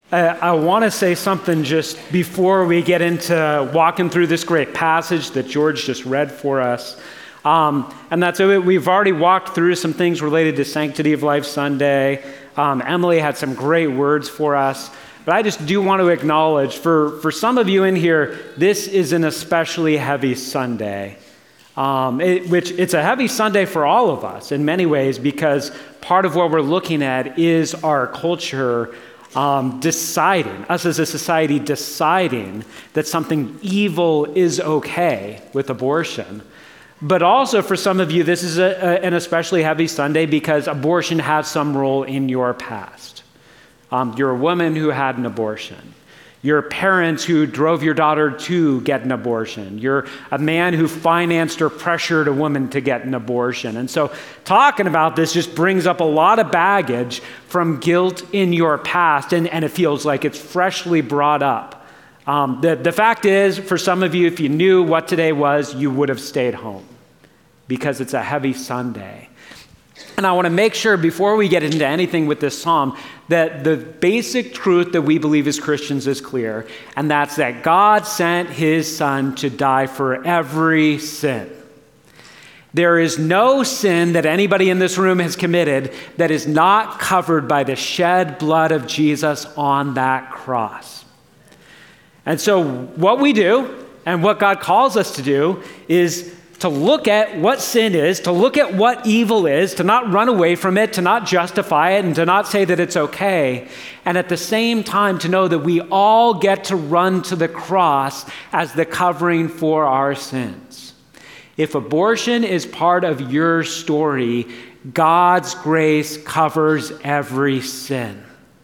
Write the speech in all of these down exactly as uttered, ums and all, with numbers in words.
Uh, I want to say something just before we get into walking through this great passage that George just read for us. Um, and that's it. We've already walked through some things related to Sanctity of Life Sunday. Um, Emily had some great words for us. But I just do want to acknowledge, for, for some of you in here, this is an especially heavy Sunday. Um, it, which it's a heavy Sunday for all of us in many ways, because part of what we're looking at is our culture Um, deciding, us as a society deciding that something evil is okay with abortion. But also for some of you, this is a, a, an especially heavy Sunday because abortion has some role in your past. Um, you're a woman who had an abortion. You're parents who drove your daughter to get an abortion. You're a man who financed or pressured a woman to get an abortion. And so talking about this just brings up a lot of baggage from guilt in your past, and, and it feels like it's freshly brought up. Um, the, the fact is, for some of you, if you knew what today was, you would have stayed home because it's a heavy Sunday. And I want to make sure before we get into anything with this psalm that the basic truth that we believe as Christians is clear, and that's that God sent his son to die for every sin. There is no sin that anybody in this room has committed that is not covered by the shed blood of Jesus on that cross. And so what we do and what God calls us to do is to look at what sin is, to look at what evil is, to not run away from it, to not justify it, and to not say that it's okay. And at the same time, to know that we all get to run to the cross as the covering for our sins. If abortion is part of your story, God's grace covers every sin.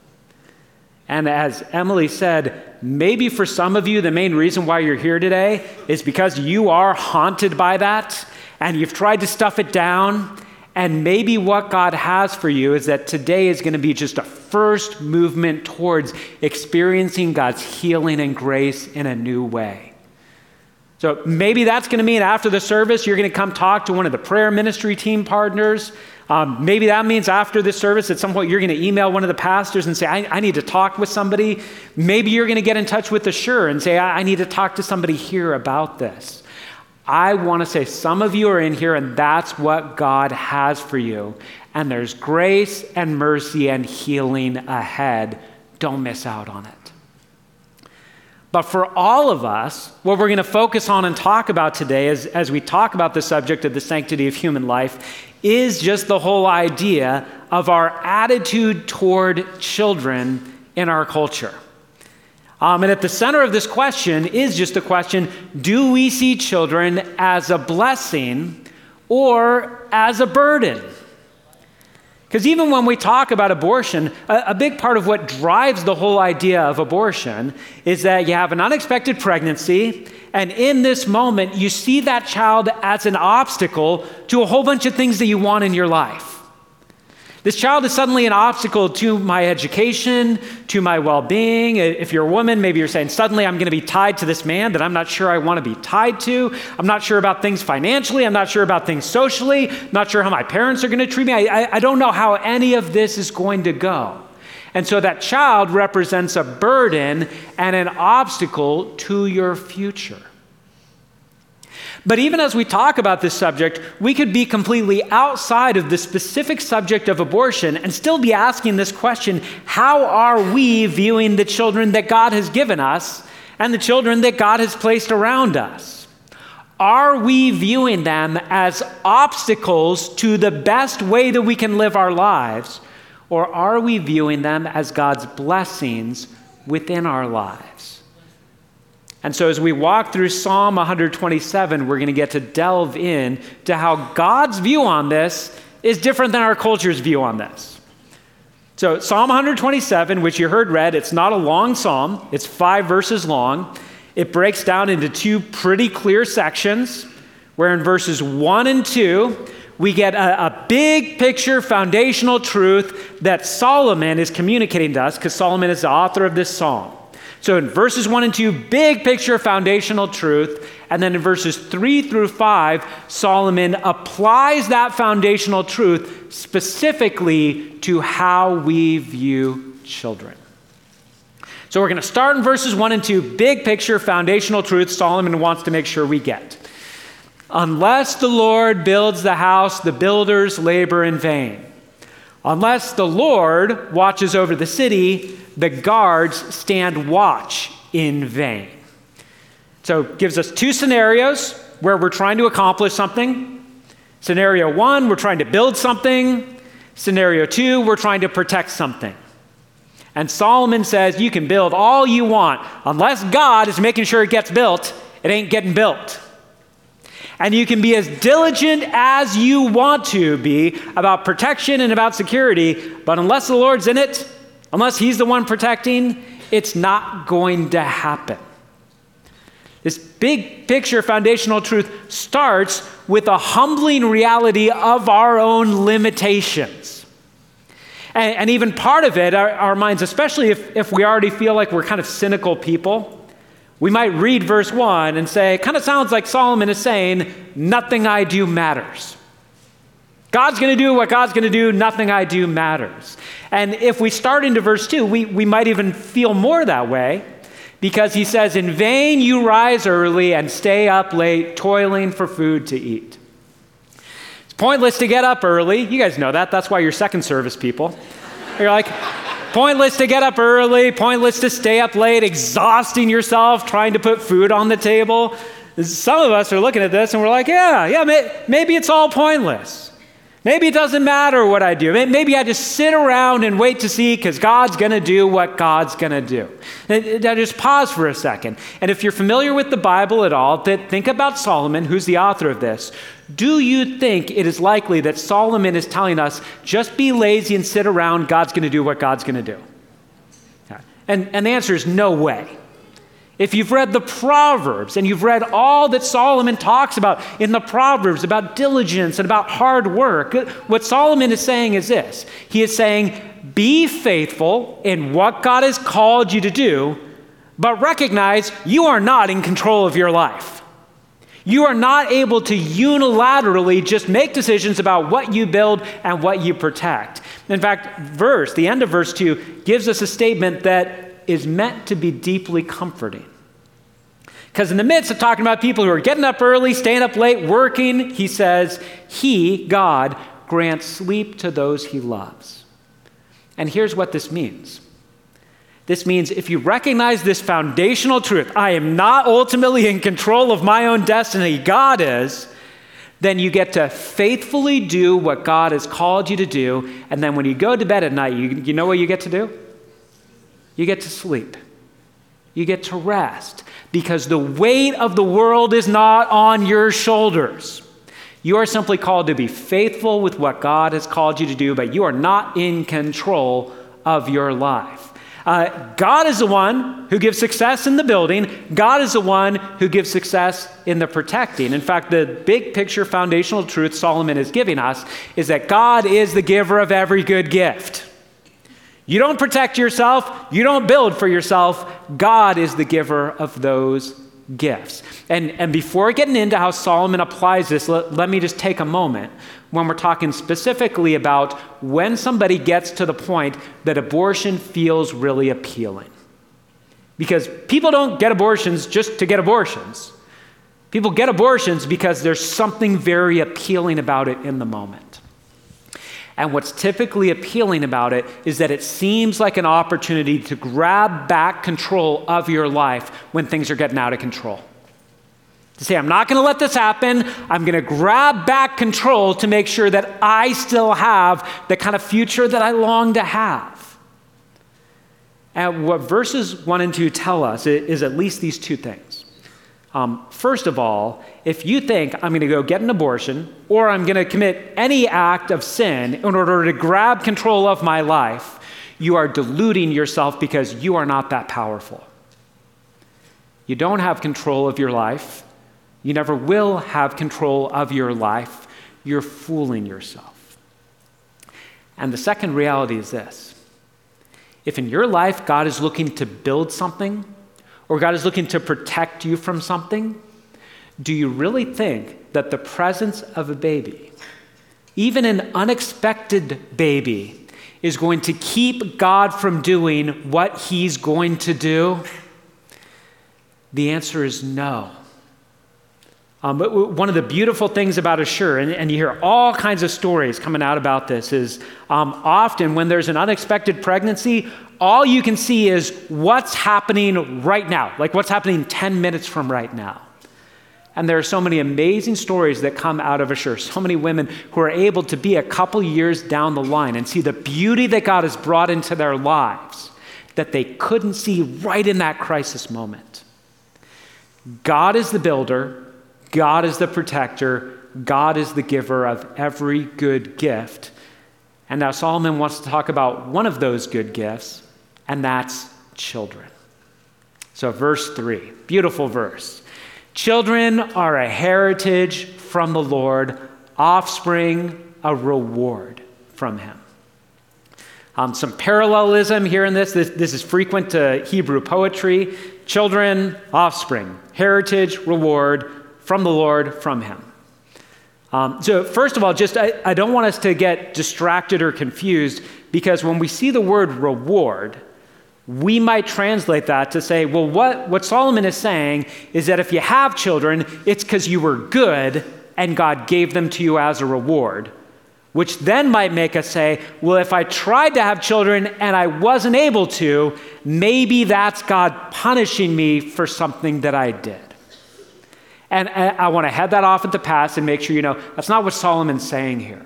And as Emily said, maybe for some of you, the main reason why you're here today is because you are haunted by that and you've tried to stuff it down. And maybe what God has for you is that today is going to be just a first movement towards experiencing God's healing and grace in a new way. So maybe that's going to mean after the service, you're going to come talk to one of the prayer ministry team partners. Um, maybe that means after this service, at some point, you're going to email one of the pastors and say, I, I need to talk with somebody. Maybe you're going to get in touch with the Sure and say, I, I need to talk to somebody here about this. I want to say some of you are in here and that's what God has for you. And there's grace and mercy and healing ahead. Don't miss out on it. But for all of us, what we're going to focus on and talk about today is, as we talk about the subject of the sanctity of human life, is just the whole idea of our attitude toward children in our culture. Um, and at the center of this question is just the question, do we see children as a blessing or as a burden? Because even when we talk about abortion, a, a big part of what drives the whole idea of abortion is that you have an unexpected pregnancy, and in this moment, you see that child as an obstacle to a whole bunch of things that you want in your life. This child is suddenly an obstacle to my education, to my well-being. If you're a woman, maybe you're saying, suddenly I'm going to be tied to this man that I'm not sure I want to be tied to. I'm not sure about things financially. I'm not sure about things socially. I'm not sure how my parents are going to treat me. I, I, I don't know how any of this is going to go. And so that child represents a burden and an obstacle to your future. But even as we talk about this subject, we could be completely outside of the specific subject of abortion and still be asking this question, how are we viewing the children that God has given us and the children that God has placed around us? Are we viewing them as obstacles to the best way that we can live our lives, or are we viewing them as God's blessings within our lives? And so as we walk through Psalm one twenty-seven, we're going to get to delve in to how God's view on this is different than our culture's view on this. So Psalm one twenty-seven, which you heard read, it's not a long psalm. It's five verses long. It breaks down into two pretty clear sections, where in verses one and two, we get a, a big picture foundational truth that Solomon is communicating to us, because Solomon is the author of this psalm. So in verses one and two, big picture foundational truth. And then in verses three through five, Solomon applies that foundational truth specifically to how we view children. So we're going to start in verses one and two, big picture, foundational truth Solomon wants to make sure we get. Unless the Lord builds the house, the builders labor in vain. Unless the Lord watches over the city, the guards stand watch in vain. So it gives us two scenarios where we're trying to accomplish something. Scenario one, we're trying to build something. Scenario two, we're trying to protect something. And Solomon says you can build all you want. Unless God is making sure it gets built, it ain't getting built. And you can be as diligent as you want to be about protection and about security, but unless the Lord's in it, unless he's the one protecting, it's not going to happen. This big picture foundational truth starts with a humbling reality of our own limitations. And, and even part of it, our, our minds, especially if, if we already feel like we're kind of cynical people, we might read verse one and say, it kind of sounds like Solomon is saying, nothing I do matters. God's going to do what God's going to do, nothing I do matters. And if we start into verse two, we, we might even feel more that way, because he says, in vain you rise early and stay up late, toiling for food to eat. It's pointless to get up early. You guys know that. That's why you're second service people. You're like, pointless to get up early, pointless to stay up late, exhausting yourself, trying to put food on the table. Some of us are looking at this and we're like, yeah, yeah, may, maybe it's all pointless. Maybe it doesn't matter what I do. Maybe I just sit around and wait to see because God's going to do what God's going to do. Now just pause for a second. And if you're familiar with the Bible at all, think about Solomon, who's the author of this. Do you think it is likely that Solomon is telling us, just be lazy and sit around, God's going to do what God's going to do? And, and the answer is no way. If you've read the Proverbs and you've read all that Solomon talks about in the Proverbs about diligence and about hard work, what Solomon is saying is this. He is saying, be faithful in what God has called you to do, but recognize you are not in control of your life. You are not able to unilaterally just make decisions about what you build and what you protect. In fact, verse, the end of verse two gives us a statement that is meant to be deeply comforting. Because in the midst of talking about people who are getting up early, staying up late, working, he says, he, God, grants sleep to those he loves. And here's what this means. This means if you recognize this foundational truth, I am not ultimately in control of my own destiny, God is, then you get to faithfully do what God has called you to do. And then when you go to bed at night, you, you know what you get to do? You get to sleep. You get to rest because the weight of the world is not on your shoulders. You are simply called to be faithful with what God has called you to do, but you are not in control of your life. Uh, God is the one who gives success in the building. God is the one who gives success in the protecting. In fact, the big picture foundational truth Solomon is giving us is that God is the giver of every good gift. You don't protect yourself. You don't build for yourself. God is the giver of those gifts. And, and before getting into how Solomon applies this, let, let me just take a moment when we're talking specifically about when somebody gets to the point that abortion feels really appealing. Because people don't get abortions just to get abortions. People get abortions because there's something very appealing about it in the moment. And what's typically appealing about it is that it seems like an opportunity to grab back control of your life when things are getting out of control. To say, I'm not going to let this happen. I'm going to grab back control to make sure that I still have the kind of future that I long to have. And what verses one and two tell us is at least these two things. Um, first of all, if you think I'm going to go get an abortion or I'm going to commit any act of sin in order to grab control of my life, you are deluding yourself because you are not that powerful. You don't have control of your life. You never will have control of your life. You're fooling yourself. And the second reality is this. If in your life God is looking to build something, or God is looking to protect you from something, do you really think that the presence of a baby, even an unexpected baby, is going to keep God from doing what he's going to do? The answer is no. Um, but one of the beautiful things about Ashur, and, and you hear all kinds of stories coming out about this, is um, often when there's an unexpected pregnancy, all you can see is what's happening right now, like what's happening ten minutes from right now. And there are so many amazing stories that come out of Ashur, so many women who are able to be a couple years down the line and see the beauty that God has brought into their lives that they couldn't see right in that crisis moment. God is the builder. God is the protector. God is the giver of every good gift. And now Solomon wants to talk about one of those good gifts, and that's children. So verse three, beautiful verse. Children are a heritage from the Lord, offspring a reward from him. Um, some parallelism here in this. this. This is frequent to Hebrew poetry. Children, offspring, heritage, reward, from the Lord, from him. Um, so first of all, just I, I don't want us to get distracted or confused, because when we see the word reward, we might translate that to say, well, what, what Solomon is saying is that if you have children, it's because you were good and God gave them to you as a reward, which then might make us say, well, if I tried to have children and I wasn't able to, maybe that's God punishing me for something that I did. And I want to head that off at the pass and make sure you know that's not what Solomon's saying here.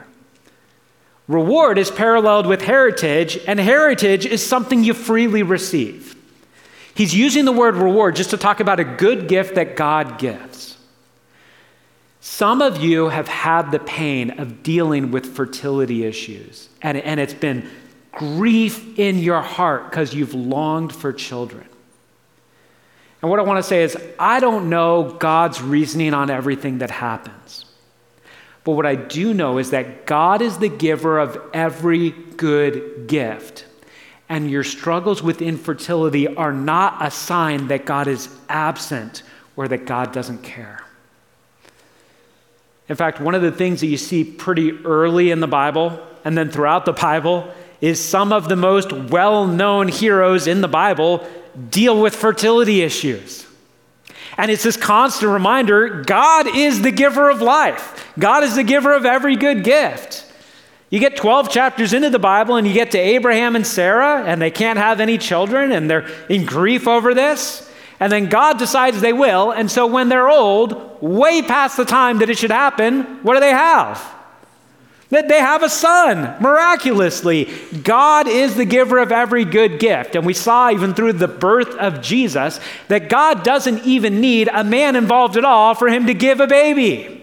Reward is paralleled with heritage, and heritage is something you freely receive. He's using the word reward just to talk about a good gift that God gives. Some of you have had the pain of dealing with fertility issues, and, and it's been grief in your heart because you've longed for children. And what I want to say is, I don't know God's reasoning on everything that happens. But what I do know is that God is the giver of every good gift. And your struggles with infertility are not a sign that God is absent or that God doesn't care. In fact, one of the things that you see pretty early in the Bible and then throughout the Bible is some of the most well-known heroes in the Bible deal with fertility issues. And it's this constant reminder, God is the giver of life. God is the giver of every good gift. You get twelve chapters into the Bible and you get to Abraham and Sarah, and they can't have any children and they're in grief over this. And then God decides they will. And so when they're old, way past the time that it should happen, what do they have? That they have a son, miraculously. God is the giver of every good gift. And we saw even through the birth of Jesus that God doesn't even need a man involved at all for him to give a baby.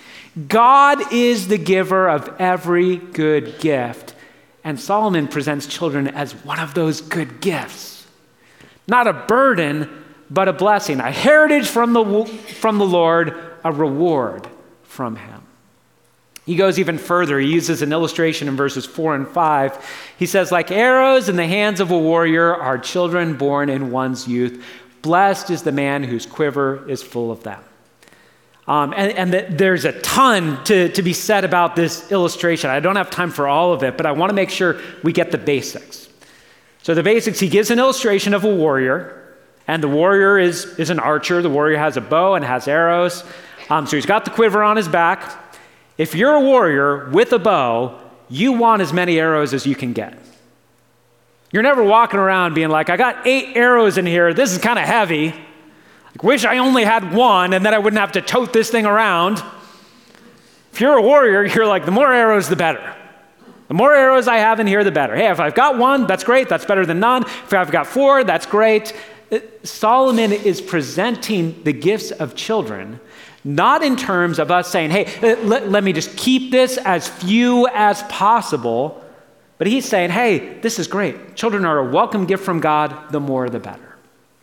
God is the giver of every good gift. And Solomon presents children as one of those good gifts. Not a burden, but a blessing. A heritage from the, from the Lord, a reward from him. He goes even further. He uses an illustration in verses four and five. He says, like arrows in the hands of a warrior are children born in one's youth. Blessed is the man whose quiver is full of them. Um, and and the, there's a ton to, to be said about this illustration. I don't have time for all of it, but I want to make sure we get the basics. So the basics, he gives an illustration of a warrior, and the warrior is, is an archer. The warrior has a bow and has arrows. Um, so he's got the quiver on his back. If you're a warrior with a bow, you want as many arrows as you can get. You're never walking around being like, I got eight arrows in here. This is kind of heavy. I wish I only had one and then I wouldn't have to tote this thing around. If you're a warrior, you're like, the more arrows, the better. The more arrows I have in here, the better. Hey, if I've got one, that's great. That's better than none. If I've got four, that's great. Solomon is presenting the gifts of children not in terms of us saying, hey, let, let me just keep this as few as possible, but he's saying, hey, this is great. Children are a welcome gift from God, the more the better.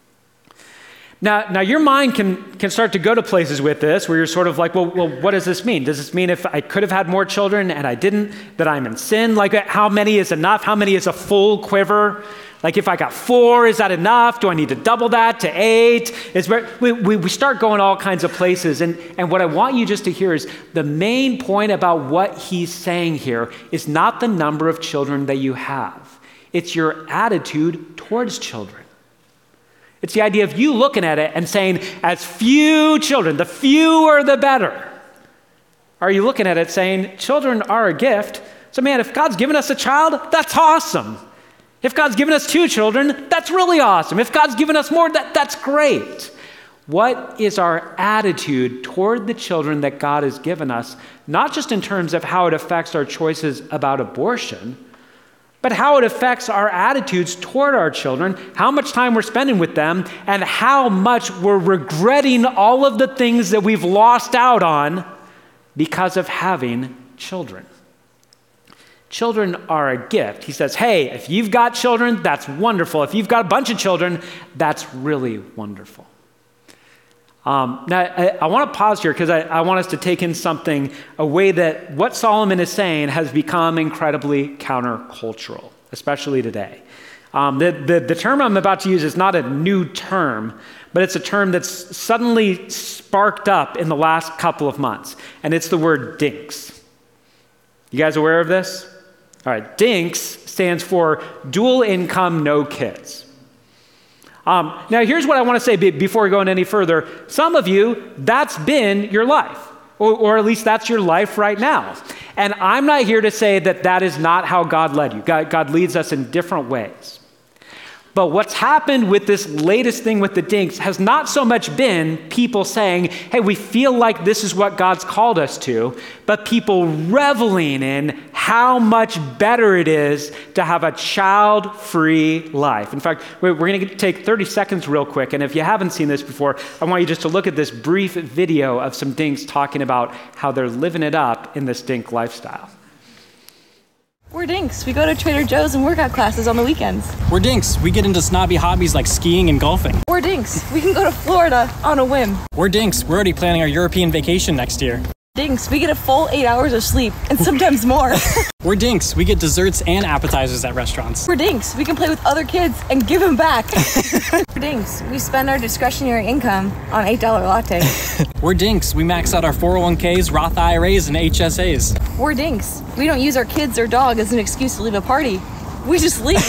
Now, now your mind can, can start to go to places with this where you're sort of like, well, well, what does this mean? Does this mean if I could have had more children and I didn't, that I'm in sin? Like how many is enough? How many is a full quiver? Like if I got four, is that enough? Do I need to double that to eight? It's very, we, we, we start going all kinds of places. And, and what I want you just to hear is the main point about what he's saying here is not the number of children that you have. It's your attitude towards children. It's the idea of you looking at it and saying, as few children, the fewer the better. Are you looking at it saying, children are a gift? So man, if God's given us a child, that's awesome. If God's given us two children, that's really awesome. If God's given us more, that, that's great. What is our attitude toward the children that God has given us, not just in terms of how it affects our choices about abortion, but how it affects our attitudes toward our children, how much time we're spending with them, and how much we're regretting all of the things that we've lost out on because of having children. Children are a gift. He says, hey, if you've got children, that's wonderful. If you've got a bunch of children, that's really wonderful. Um, now, I, I want to pause here because I, I want us to take in something, a way that what Solomon is saying has become incredibly countercultural, especially today. Um, the, the, the term I'm about to use is not a new term, but it's a term that's suddenly sparked up in the last couple of months, and it's the word dinks. You guys aware of this? All right, DINKS stands for dual income, no kids. Um, now, here's what I want to say be- before we go any further. Some of you, that's been your life, or, or at least that's your life right now. And I'm not here to say that that is not how God led you. God, God leads us in different ways. But what's happened with this latest thing with the dinks has not so much been people saying, hey, we feel like this is what God's called us to, but people reveling in how much better it is to have a child-free life. In fact, we're going to take thirty seconds real quick, and if you haven't seen this before, I want you just to look at this brief video of some dinks talking about how they're living it up in this dink lifestyle. We're dinks. We go to Trader Joe's and workout classes on the weekends. We're dinks. We get into snobby hobbies like skiing and golfing. We're dinks. We can go to Florida on a whim. We're dinks. We're already planning our European vacation next year. Dinks. We get a full eight hours of sleep and sometimes more. We're dinks. We get desserts and appetizers at restaurants. We're dinks. We can play with other kids and give them back. We're dinks. We spend our discretionary income on eight dollar lattes. We're dinks. We max out our four oh one k's, Roth I R As, and H S As. We're dinks. We don't use our kids or dog as an excuse to leave a party. We just leave.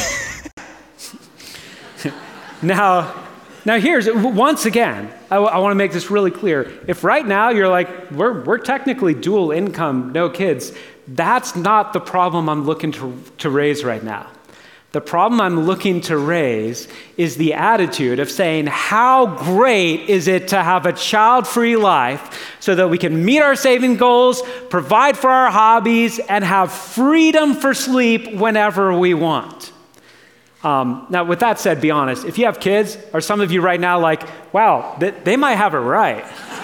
Now, now here's, once again, I, w- I want to make this really clear. If right now you're like, we're, we're technically dual income, no kids, that's not the problem I'm looking to, to raise right now. The problem I'm looking to raise is the attitude of saying, how great is it to have a child-free life so that we can meet our saving goals, provide for our hobbies, and have freedom for sleep whenever we want. Um, now, with that said, be honest. If you have kids, are some of you right now like, wow, they, they might have it right?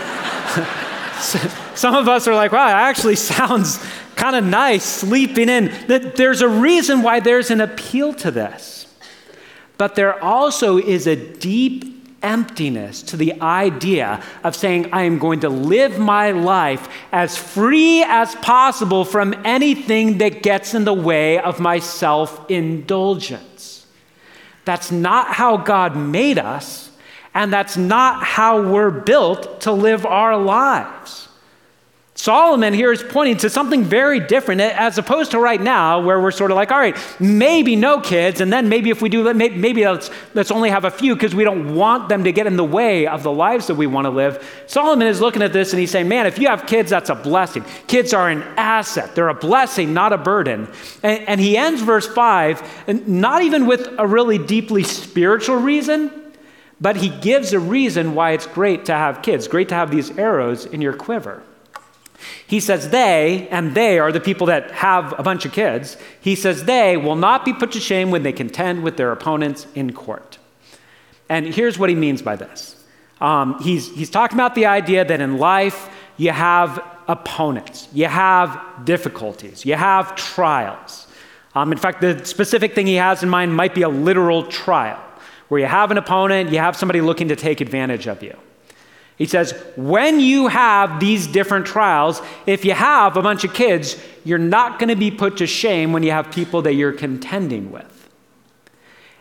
Some of us are like, wow, it actually sounds kind of nice, sleeping in. There's a reason why there's an appeal to this. But there also is a deep emptiness to the idea of saying, I am going to live my life as free as possible from anything that gets in the way of my self-indulgence. That's not how God made us, and that's not how we're built to live our lives. Solomon here is pointing to something very different, as opposed to right now, where we're sort of like, all right, maybe no kids, and then maybe if we do, maybe let's, let's only have a few because we don't want them to get in the way of the lives that we want to live. Solomon is looking at this and he's saying, man, if you have kids, that's a blessing. Kids are an asset. They're a blessing, not a burden. And, and he ends verse five, not even with a really deeply spiritual reason, but he gives a reason why it's great to have kids, great to have these arrows in your quiver. He says they, and they are the people that have a bunch of kids, he says they will not be put to shame when they contend with their opponents in court. And here's what he means by this. Um, he's, he's talking about the idea that in life you have opponents, you have difficulties, you have trials. Um, in fact, the specific thing he has in mind might be a literal trial, where you have an opponent, you have somebody looking to take advantage of you. He says, when you have these different trials, if you have a bunch of kids, you're not going to be put to shame when you have people that you're contending with.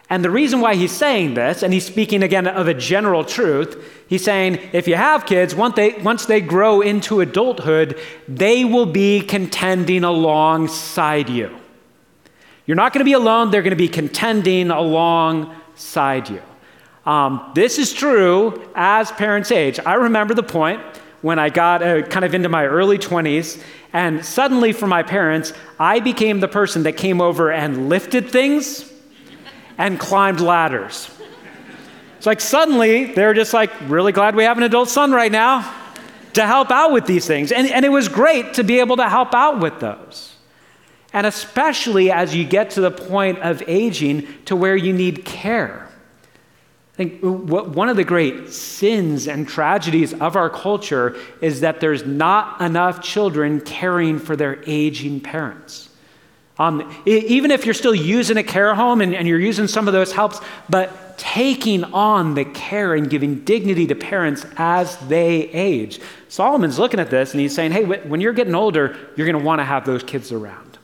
And the reason why he's saying this, and he's speaking again of a general truth, he's saying if you have kids, once they, once they grow into adulthood, they will be contending alongside you. You're not going to be alone. They're going to be contending alongside you. Um, this is true as parents age. I remember the point when I got uh, kind of into my early twenties, and suddenly for my parents, I became the person that came over and lifted things and climbed ladders. It's like suddenly they're just like, really glad we have an adult son right now to help out with these things. And, and it was great to be able to help out with those. And especially as you get to the point of aging to where you need care. I think what, one of the great sins and tragedies of our culture is that there's not enough children caring for their aging parents. Um, even if you're still using a care home and, and you're using some of those helps, but taking on the care and giving dignity to parents as they age. Solomon's looking at this and he's saying, hey, when you're getting older, you're going to want to have those kids around.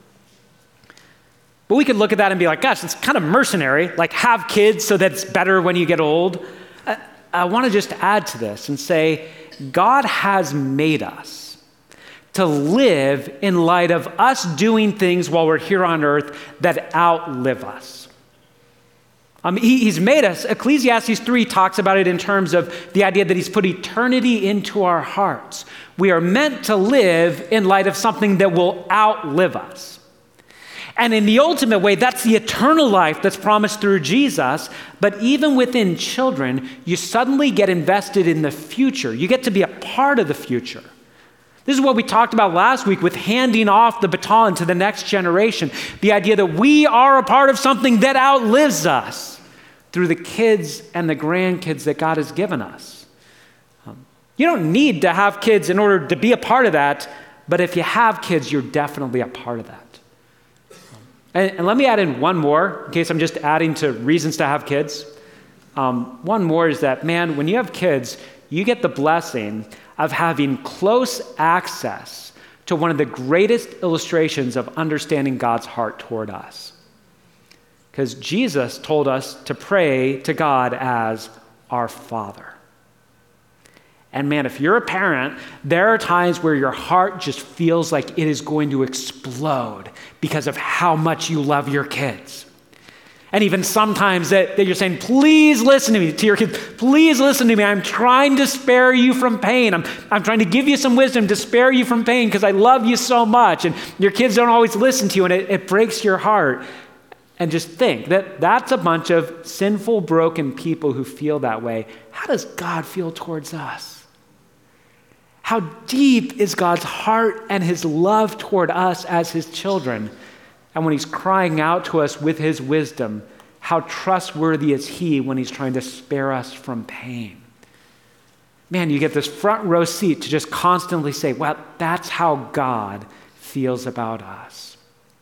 But we could look at that and be like, gosh, it's kind of mercenary, like have kids so that it's better when you get old. I, I want to just add to this and say, God has made us to live in light of us doing things while we're here on earth that outlive us. Um, he, he's made us, Ecclesiastes three talks about it in terms of the idea that he's put eternity into our hearts. We are meant to live in light of something that will outlive us. And in the ultimate way, that's the eternal life that's promised through Jesus. But even within children, you suddenly get invested in the future. You get to be a part of the future. This is what we talked about last week with handing off the baton to the next generation. The idea that we are a part of something that outlives us through the kids and the grandkids that God has given us. Um, you don't need to have kids in order to be a part of that, but if you have kids, you're definitely a part of that. And, and let me add in one more, in case I'm just adding to reasons to have kids. Um, one more is that, man, when you have kids, you get the blessing of having close access to one of the greatest illustrations of understanding God's heart toward us. Because Jesus told us to pray to God as our Father. And man, if you're a parent, there are times where your heart just feels like it is going to explode because of how much you love your kids. And even sometimes that, that you're saying, please listen to me, to your kids, please listen to me. I'm trying to spare you from pain. I'm, I'm trying to give you some wisdom to spare you from pain because I love you so much. And your kids don't always listen to you and it, it breaks your heart. And just think that that's a bunch of sinful, broken people who feel that way. How does God feel towards us? How deep is God's heart and his love toward us as his children? And when he's crying out to us with his wisdom, how trustworthy is he when he's trying to spare us from pain? Man, you get this front row seat to just constantly say, well, that's how God feels about us.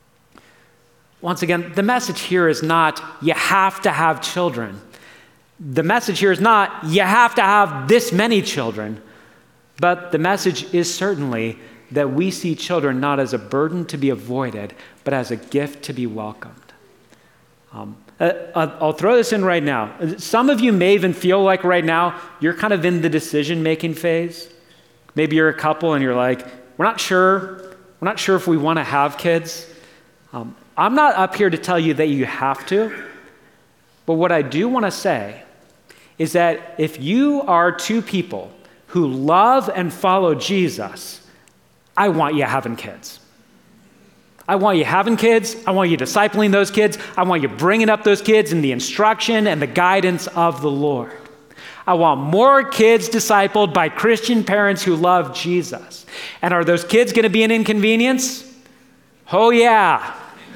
Once again, the message here is not, you have to have children. The message here is not, you have to have this many children. But the message is certainly that we see children not as a burden to be avoided, but as a gift to be welcomed. Um, uh, I'll throw this in right now. Some of you may even feel like right now you're kind of in the decision-making phase. Maybe you're a couple and you're like, we're not sure. We're not sure if we want to have kids. Um, I'm not up here to tell you that you have to, but what I do want to say is that if you are two people who love and follow Jesus, I want you having kids. I want you having kids. I want you discipling those kids. I want you bringing up those kids in the instruction and the guidance of the Lord. I want more kids discipled by Christian parents who love Jesus. And are those kids going to be an inconvenience? Oh, yeah.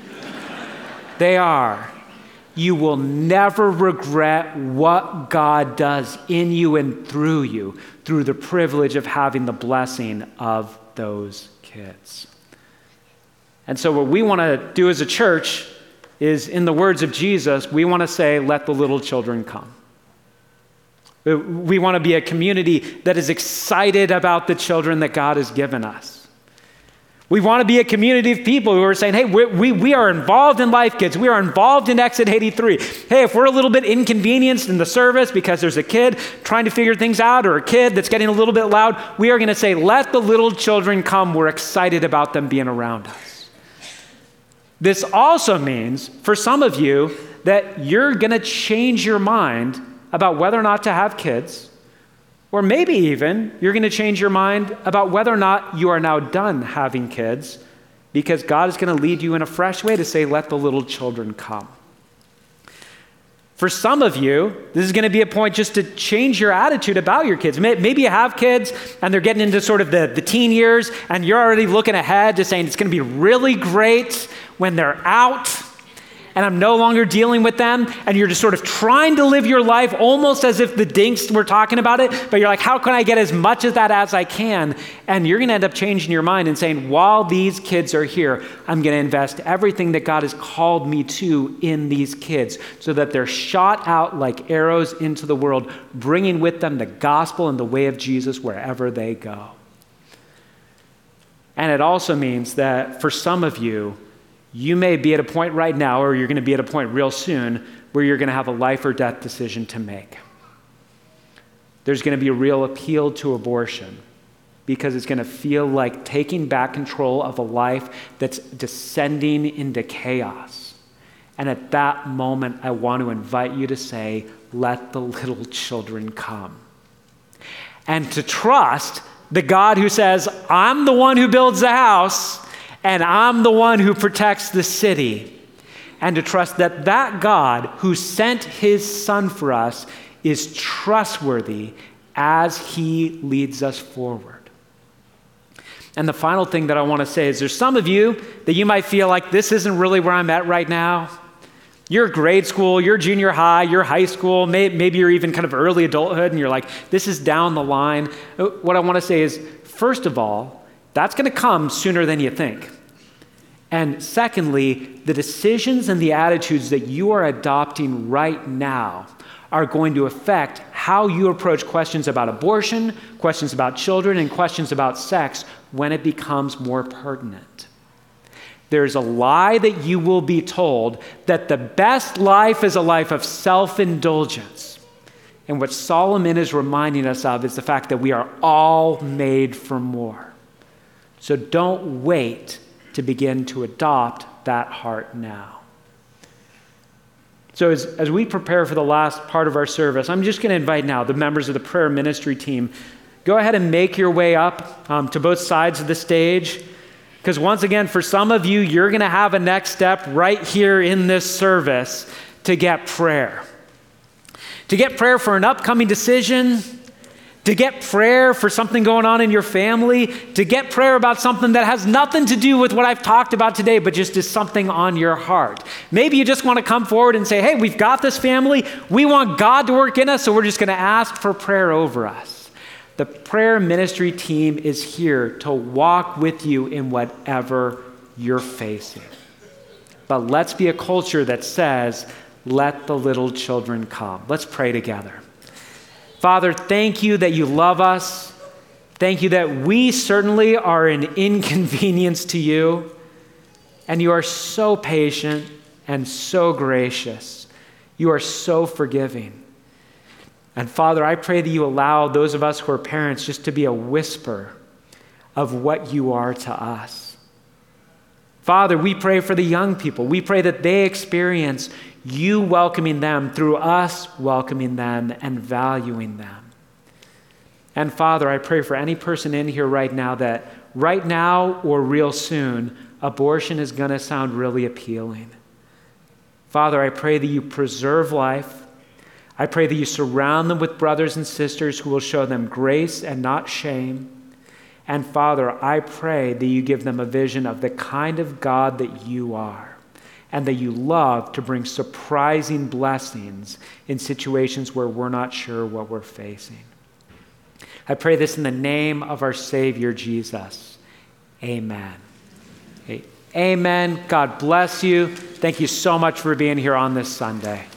They are. You will never regret what God does in you and through you through the privilege of having the blessing of those kids. And so what we want to do as a church is, in the words of Jesus, we want to say, let the little children come. We want to be a community that is excited about the children that God has given us. We want to be a community of people who are saying, hey, we, we, we are involved in Life Kids. We are involved in Exit eighty-three. Hey, if we're a little bit inconvenienced in the service because there's a kid trying to figure things out or a kid that's getting a little bit loud, we are going to say, let the little children come. We're excited about them being around us. This also means, for some of you, that you're going to change your mind about whether or not to have kids. Or maybe even you're going to change your mind about whether or not you are now done having kids, because God is going to lead you in a fresh way to say, let the little children come. For some of you, this is going to be a point just to change your attitude about your kids. Maybe you have kids and they're getting into sort of the, the teen years and you're already looking ahead to saying it's going to be really great when they're out and I'm no longer dealing with them, and you're just sort of trying to live your life almost as if the dinks were talking about it, but you're like, how can I get as much of that as I can? And you're going to end up changing your mind and saying, while these kids are here, I'm going to invest everything that God has called me to in these kids so that they're shot out like arrows into the world, bringing with them the gospel and the way of Jesus wherever they go. And it also means that for some of you, you may be at a point right now, or you're going to be at a point real soon, where you're going to have a life or death decision to make. There's going to be a real appeal to abortion because it's going to feel like taking back control of a life that's descending into chaos. And at that moment, I want to invite you to say, let the little children come. And to trust the God who says, I'm the one who builds the house, and I'm the one who protects the city. And to trust that that God who sent his son for us is trustworthy as he leads us forward. And the final thing that I want to say is there's some of you that you might feel like this isn't really where I'm at right now. You're grade school, you're junior high, you're high school, maybe you're even kind of early adulthood, and you're like, this is down the line. What I want to say is, first of all, that's going to come sooner than you think. And secondly, the decisions and the attitudes that you are adopting right now are going to affect how you approach questions about abortion, questions about children, and questions about sex when it becomes more pertinent. There's a lie that you will be told that the best life is a life of self-indulgence. And what Solomon is reminding us of is the fact that we are all made for more. So don't wait to begin to adopt that heart now. So as, as we prepare for the last part of our service, I'm just going to invite now the members of the prayer ministry team, go ahead and make your way up um, to both sides of the stage. Because once again, for some of you, you're going to have a next step right here in this service to get prayer. To get prayer for an upcoming decision, to get prayer for something going on in your family, to get prayer about something that has nothing to do with what I've talked about today, but just is something on your heart. Maybe you just want to come forward and say, hey, we've got this family. We want God to work in us, so we're just going to ask for prayer over us. The prayer ministry team is here to walk with you in whatever you're facing. But let's be a culture that says, let the little children come. Let's pray together. Father, thank you that you love us. Thank you that we certainly are an inconvenience to you. And you are so patient and so gracious. You are so forgiving. And Father, I pray that you allow those of us who are parents just to be a whisper of what you are to us. Father, we pray for the young people. We pray that they experience you welcoming them through us welcoming them and valuing them. And Father, I pray for any person in here right now that right now or real soon, abortion is going to sound really appealing. Father, I pray that you preserve life. I pray that you surround them with brothers and sisters who will show them grace and not shame. And Father, I pray that you give them a vision of the kind of God that you are, and that you love to bring surprising blessings in situations where we're not sure what we're facing. I pray this in the name of our Savior, Jesus. Amen. Amen. God bless you. Thank you so much for being here on this Sunday.